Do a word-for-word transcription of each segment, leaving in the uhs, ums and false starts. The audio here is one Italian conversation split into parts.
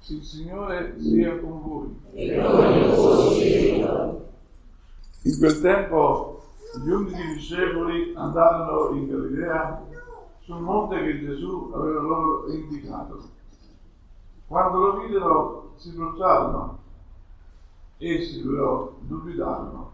Il Signore sia con voi. E con il tuo spirito. In quel tempo gli undici discepoli andarono in Galilea sul monte che Gesù aveva loro indicato. Quando lo videro si prostrarono, essi però dubitarono.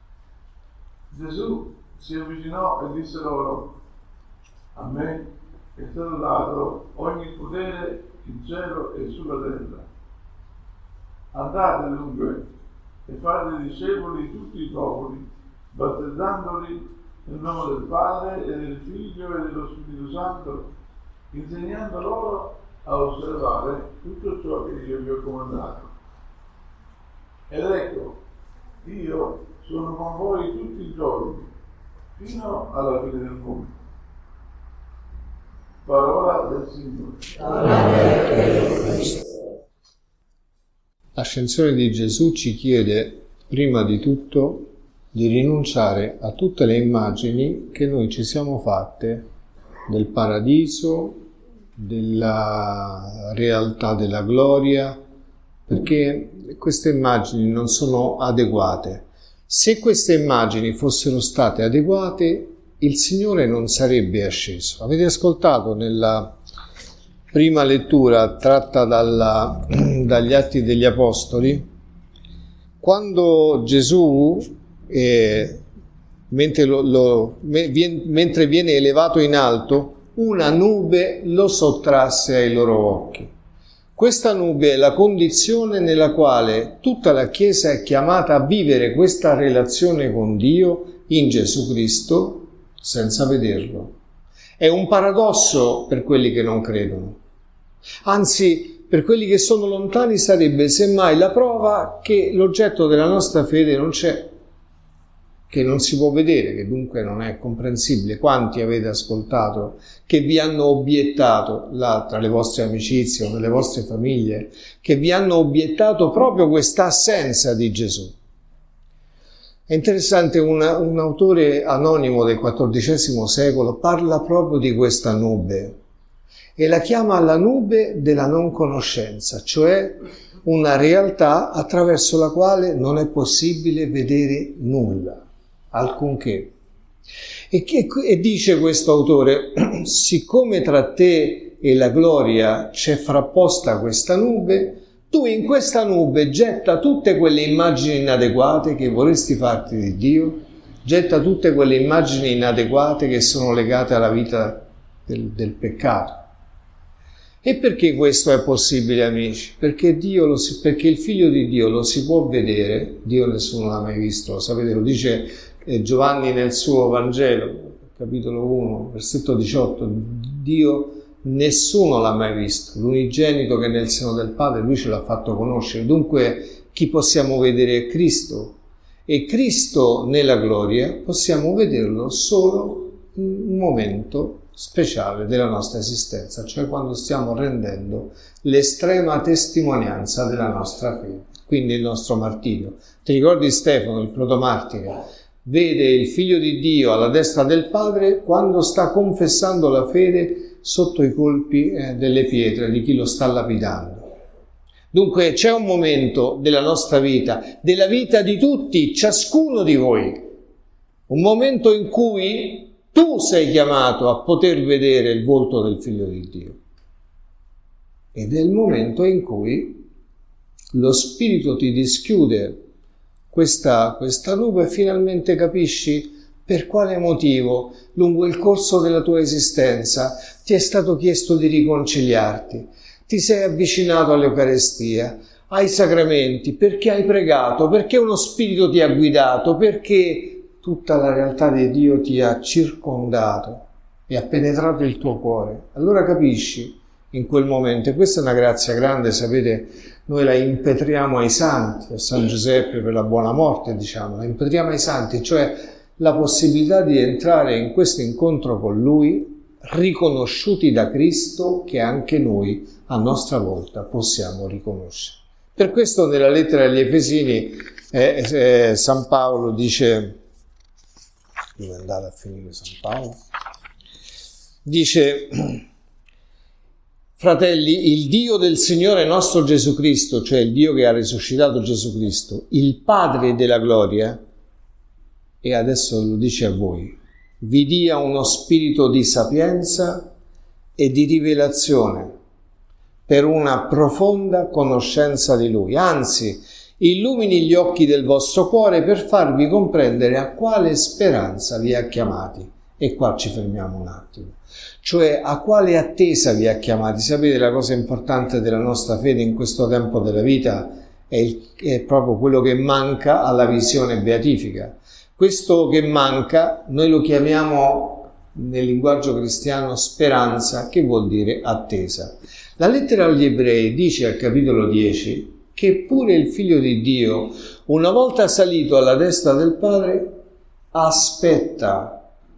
Gesù si avvicinò e disse loro: a me è stato dato ogni potere in cielo e sulla terra. Andate dunque e fate discepoli di tutti i popoli, battezzandoli nel nome del Padre e del Figlio e dello Spirito Santo, insegnando loro a osservare tutto ciò che io vi ho comandato. Ed ecco, io sono con voi tutti i giorni, fino alla fine del mondo. Parola del Signore. L'ascensione di Gesù ci chiede, prima di tutto, di rinunciare a tutte le immagini che noi ci siamo fatte del paradiso, della realtà della gloria, perché queste immagini non sono adeguate. Se queste immagini fossero state adeguate, il Signore non sarebbe asceso. Avete ascoltato nella prima lettura tratta dalla, dagli Atti degli Apostoli, quando Gesù, eh, mentre, lo, lo, me, mentre viene elevato in alto, una nube lo sottrasse ai loro occhi. Questa nube è la condizione nella quale tutta la Chiesa è chiamata a vivere questa relazione con Dio in Gesù Cristo senza vederlo. È un paradosso per quelli che non credono. Anzi, per quelli che sono lontani sarebbe semmai la prova che l'oggetto della nostra fede non c'è, che non si può vedere, che dunque non è comprensibile. Quanti avete ascoltato che vi hanno obiettato, là, tra le vostre amicizie o nelle vostre famiglie, che vi hanno obiettato proprio questa assenza di Gesù? È interessante, una, un autore anonimo del quattordicesimo secolo parla proprio di questa nube e la chiama la nube della non conoscenza, cioè una realtà attraverso la quale non è possibile vedere nulla, alcunché. E, che, e dice questo autore: siccome tra te e la gloria c'è frapposta questa nube, tu in questa nube getta tutte quelle immagini inadeguate che vorresti farti di Dio, getta tutte quelle immagini inadeguate che sono legate alla vita del, del peccato. E perché questo è possibile, amici? Perché, Dio lo si, perché il Figlio di Dio lo si può vedere, Dio nessuno l'ha mai visto, lo sapete, lo dice eh, Giovanni nel suo Vangelo, capitolo uno, versetto diciotto, Dio nessuno l'ha mai visto, l'unigenito che è nel seno del Padre, Lui ce l'ha fatto conoscere. Dunque chi possiamo vedere è Cristo, e Cristo nella gloria possiamo vederlo solo in un momento speciale della nostra esistenza, cioè quando stiamo rendendo l'estrema testimonianza della nostra fede, quindi il nostro martirio. Ti ricordi Stefano, il protomartire? Vede il Figlio di Dio alla destra del Padre quando sta confessando la fede sotto i colpi eh, delle pietre di chi lo sta lapidando. Dunque c'è un momento della nostra vita, della vita di tutti, ciascuno di voi, un momento in cui tu sei chiamato a poter vedere il volto del Figlio di Dio. Ed è il momento in cui lo Spirito ti dischiude questa, questa nube e finalmente capisci per quale motivo lungo il corso della tua esistenza ti è stato chiesto di riconciliarti, ti sei avvicinato all'Eucarestia, ai sacramenti, perché hai pregato, perché uno Spirito ti ha guidato, perché tutta la realtà di Dio ti ha circondato e ha penetrato il tuo cuore. Allora capisci in quel momento, e questa è una grazia grande, sapete, noi la impetriamo ai santi, a San Giuseppe per la buona morte, diciamo, la impetriamo ai santi, cioè la possibilità di entrare in questo incontro con Lui, riconosciuti da Cristo, che anche noi a nostra volta possiamo riconoscere. Per questo nella lettera agli Efesini eh, eh, San Paolo dice, dove è andata a finire San Paolo? Dice: Fratelli, il Dio del Signore nostro Gesù Cristo, cioè il Dio che ha risuscitato Gesù Cristo, il Padre della gloria, e adesso lo dice a voi, vi dia uno spirito di sapienza e di rivelazione per una profonda conoscenza di Lui, anzi, illumini gli occhi del vostro cuore per farvi comprendere a quale speranza vi ha chiamati. E qua ci fermiamo un attimo. Cioè, a quale attesa vi ha chiamati? Sapete, la cosa importante della nostra fede in questo tempo della vita è, il, è proprio quello che manca alla visione beatifica. Questo che manca noi lo chiamiamo nel linguaggio cristiano speranza, che vuol dire attesa. La lettera agli Ebrei dice al capitolo dieci che pure il Figlio di Dio, una volta salito alla destra del Padre, aspetta.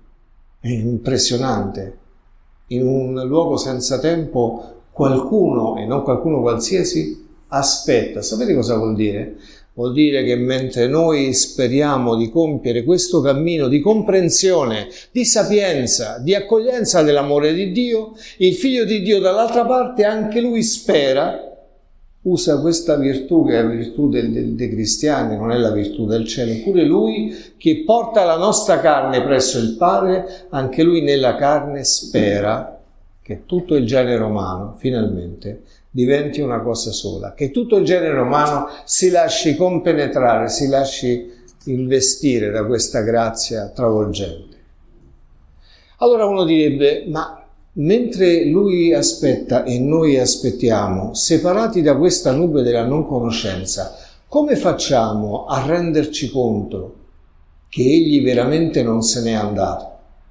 È impressionante. In un luogo senza tempo qualcuno, e non qualcuno qualsiasi, aspetta. Sapete cosa vuol dire? Vuol dire che mentre noi speriamo di compiere questo cammino di comprensione, di sapienza, di accoglienza dell'amore di Dio, il Figlio di Dio dall'altra parte anche lui spera, usa questa virtù che è la virtù dei, dei, dei cristiani, non è la virtù del cielo, pure lui che porta la nostra carne presso il Padre, anche lui nella carne spera che tutto il genere umano finalmente diventi una cosa sola, che tutto il genere umano si lasci compenetrare, si lasci investire da questa grazia travolgente. Allora uno direbbe, ma mentre lui aspetta e noi aspettiamo, separati da questa nube della non conoscenza, come facciamo a renderci conto che egli veramente non se n'è andato?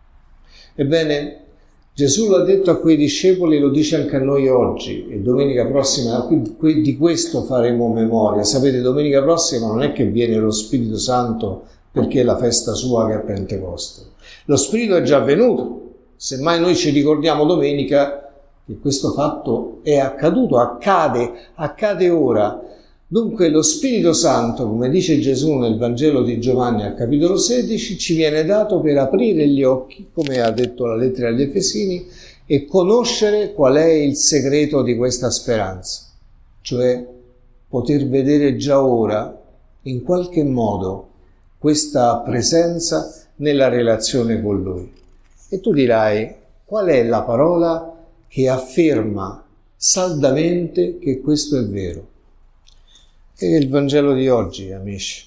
Ebbene, Gesù l'ha detto a quei discepoli, lo dice anche a noi oggi, e domenica prossima di questo faremo memoria. Sapete, domenica prossima non è che viene lo Spirito Santo perché è la festa sua che è Pentecoste. Lo Spirito è già venuto. Semmai noi ci ricordiamo domenica che questo fatto è accaduto, accade, accade ora. Dunque lo Spirito Santo, come dice Gesù nel Vangelo di Giovanni al capitolo sedici, ci viene dato per aprire gli occhi, come ha detto la lettera agli Efesini, e conoscere qual è il segreto di questa speranza, cioè poter vedere già ora, in qualche modo, questa presenza nella relazione con Lui. E tu dirai, qual è la parola che afferma saldamente che questo è vero? È il Vangelo di oggi, amici,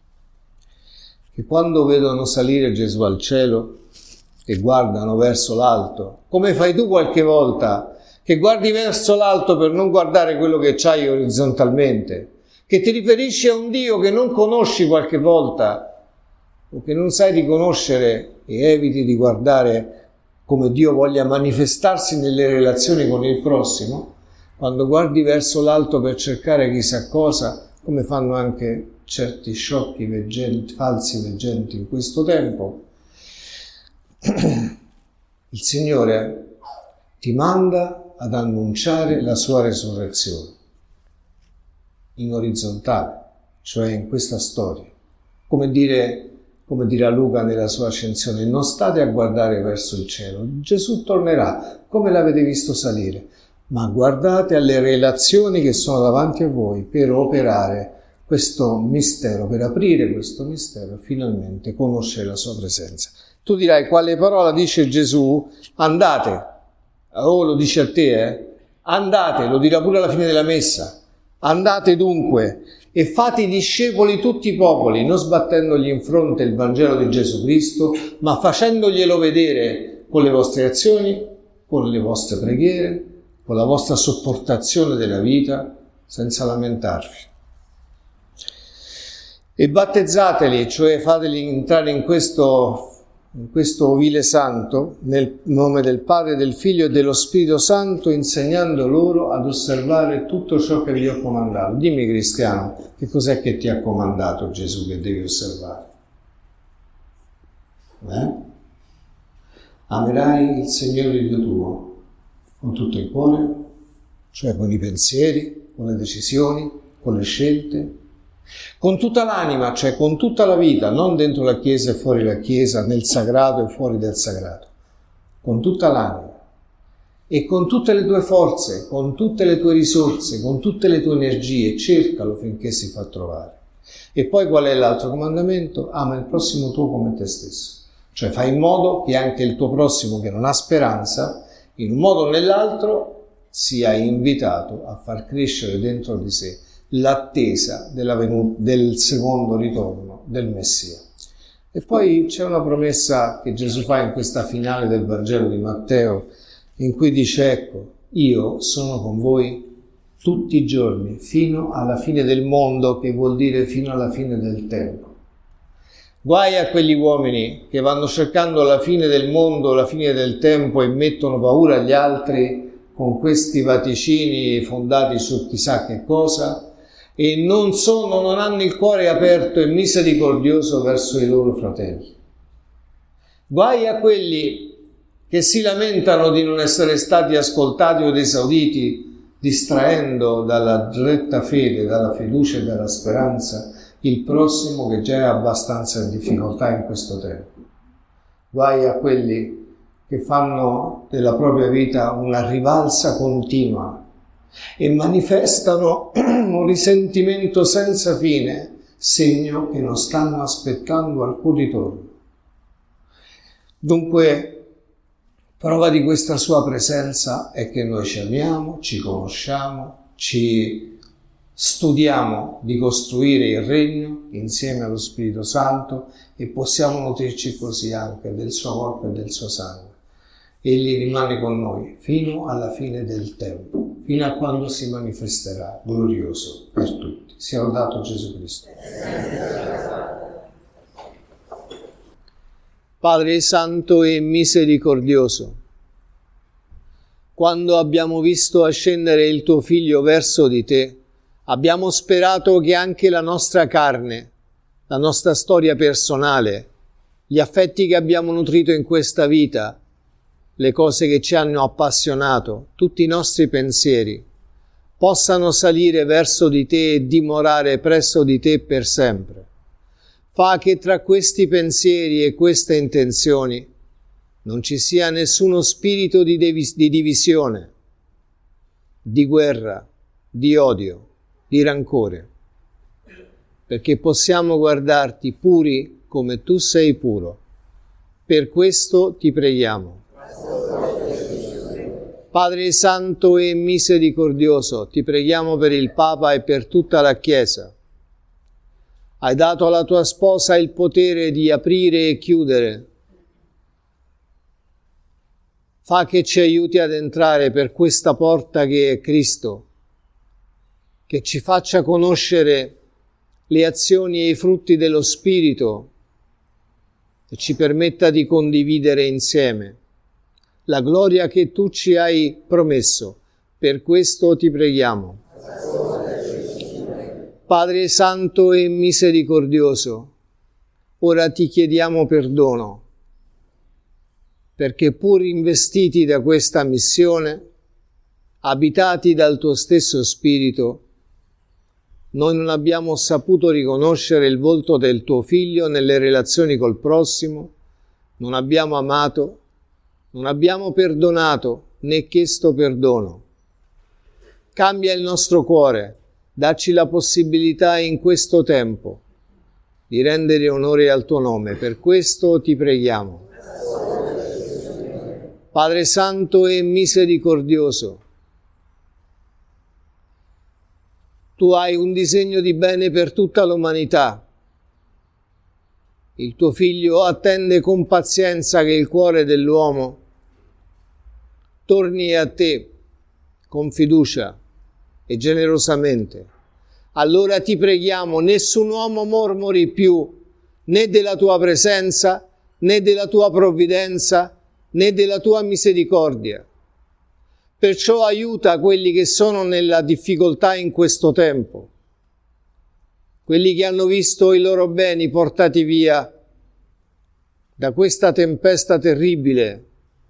che quando vedono salire Gesù al cielo e guardano verso l'alto, come fai tu qualche volta, che guardi verso l'alto per non guardare quello che c'hai orizzontalmente, che ti riferisci a un Dio che non conosci qualche volta, o che non sai riconoscere e eviti di guardare come Dio voglia manifestarsi nelle relazioni con il prossimo, quando guardi verso l'alto per cercare chissà cosa, come fanno anche certi sciocchi veggenti, falsi veggenti in questo tempo, il Signore ti manda ad annunciare la sua resurrezione in orizzontale, cioè in questa storia. Come dire, come dirà Luca nella sua ascensione, non state a guardare verso il cielo, Gesù tornerà, come l'avete visto salire, ma guardate alle relazioni che sono davanti a voi per operare questo mistero, per aprire questo mistero e finalmente conoscere la sua presenza. Tu dirai, quale parola dice Gesù? Andate. Oh, lo dice a te, eh? Andate, lo dirà pure alla fine della messa. Andate dunque e fate i discepoli tutti i popoli, non sbattendogli in fronte il Vangelo di Gesù Cristo, ma facendoglielo vedere con le vostre azioni, con le vostre preghiere, con la vostra sopportazione della vita, senza lamentarvi. E battezzateli, cioè fateli entrare in questo, in questo ovile santo, nel nome del Padre, del Figlio e dello Spirito Santo, insegnando loro ad osservare tutto ciò che vi ho comandato. Dimmi, cristiano, che cos'è che ti ha comandato Gesù che devi osservare? Eh? Amerai il Signore Dio tuo con tutto il cuore, cioè con i pensieri, con le decisioni, con le scelte, con tutta l'anima, cioè con tutta la vita, non dentro la Chiesa e fuori la Chiesa, nel sagrato e fuori del sagrato, con tutta l'anima, e con tutte le tue forze, con tutte le tue risorse, con tutte le tue energie, cercalo finché si fa trovare. E poi qual è l'altro comandamento? Ama il prossimo tuo come te stesso. Cioè fai in modo che anche il tuo prossimo che non ha speranza, in un modo o nell'altro, sia invitato a far crescere dentro di sé l'attesa della venuta, del secondo ritorno del Messia. E poi c'è una promessa che Gesù fa in questa finale del Vangelo di Matteo, in cui dice: ecco, io sono con voi tutti i giorni, fino alla fine del mondo, che vuol dire fino alla fine del tempo. Guai a quegli uomini che vanno cercando la fine del mondo, la fine del tempo e mettono paura agli altri con questi vaticini fondati su chissà che cosa, e non sono, non hanno il cuore aperto e misericordioso verso i loro fratelli. Guai a quelli che si lamentano di non essere stati ascoltati o esauditi, distraendo dalla retta fede, dalla fiducia e dalla speranza il prossimo che già è abbastanza in difficoltà in questo tempo. Guai a quelli che fanno della propria vita una rivalsa continua e manifestano un risentimento senza fine, segno che non stanno aspettando alcun ritorno. Dunque, prova di questa sua presenza è che noi ci amiamo, ci conosciamo, ci studiamo di costruire il regno insieme allo Spirito Santo e possiamo nutrirci così anche del suo corpo e del suo sangue. Egli rimane con noi fino alla fine del tempo, fino a quando si manifesterà glorioso per tutti. Sia lodato Gesù Cristo. Padre Santo e misericordioso, quando abbiamo visto ascendere il tuo Figlio verso di te, abbiamo sperato che anche la nostra carne, la nostra storia personale, gli affetti che abbiamo nutrito in questa vita, le cose che ci hanno appassionato, tutti i nostri pensieri, possano salire verso di te e dimorare presso di te per sempre. Fa che tra questi pensieri e queste intenzioni non ci sia nessuno spirito di, devis- di divisione, di guerra, di odio, di rancore, perché possiamo guardarti puri come tu sei puro. Per questo ti preghiamo. Padre Santo e misericordioso, ti preghiamo per il Papa e per tutta la Chiesa. Hai dato alla tua sposa il potere di aprire e chiudere. Fa che ci aiuti ad entrare per questa porta che è Cristo, che ci faccia conoscere le azioni e i frutti dello Spirito e ci permetta di condividere insieme la gloria che tu ci hai promesso. Per questo ti preghiamo. Padre Santo e misericordioso, ora ti chiediamo perdono, perché pur investiti da questa missione, abitati dal tuo stesso Spirito, noi non abbiamo saputo riconoscere il volto del tuo Figlio nelle relazioni col prossimo, non abbiamo amato, non abbiamo perdonato né chiesto perdono. Cambia il nostro cuore, dacci la possibilità in questo tempo di rendere onore al tuo nome. Per questo ti preghiamo. Padre Santo e misericordioso, tu hai un disegno di bene per tutta l'umanità. Il tuo Figlio attende con pazienza che il cuore dell'uomo torni a te con fiducia e generosamente. Allora ti preghiamo, nessun uomo mormori più né della tua presenza, né della tua provvidenza, né della tua misericordia. Perciò aiuta quelli che sono nella difficoltà in questo tempo, quelli che hanno visto i loro beni portati via da questa tempesta terribile,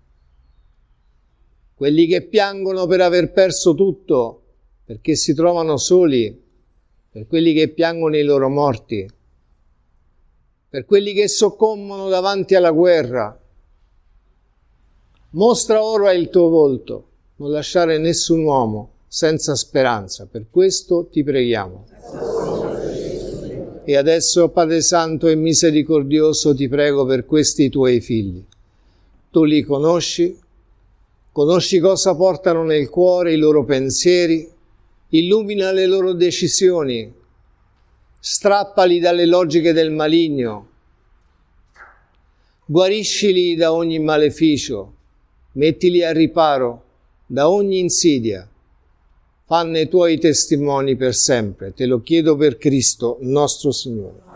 quelli che piangono per aver perso tutto perché si trovano soli, per quelli che piangono i loro morti, per quelli che soccombono davanti alla guerra. Mostra ora il tuo volto non lasciare nessun uomo senza speranza. Per questo ti preghiamo. E adesso, Padre Santo e misericordioso, ti prego per questi tuoi figli. Tu li conosci, conosci cosa portano nel cuore, i loro pensieri, illumina le loro decisioni, strappali dalle logiche del maligno, guariscili da ogni maleficio, mettili a riparo da ogni insidia. Fanne tuoi testimoni per sempre, te lo chiedo per Cristo nostro Signore.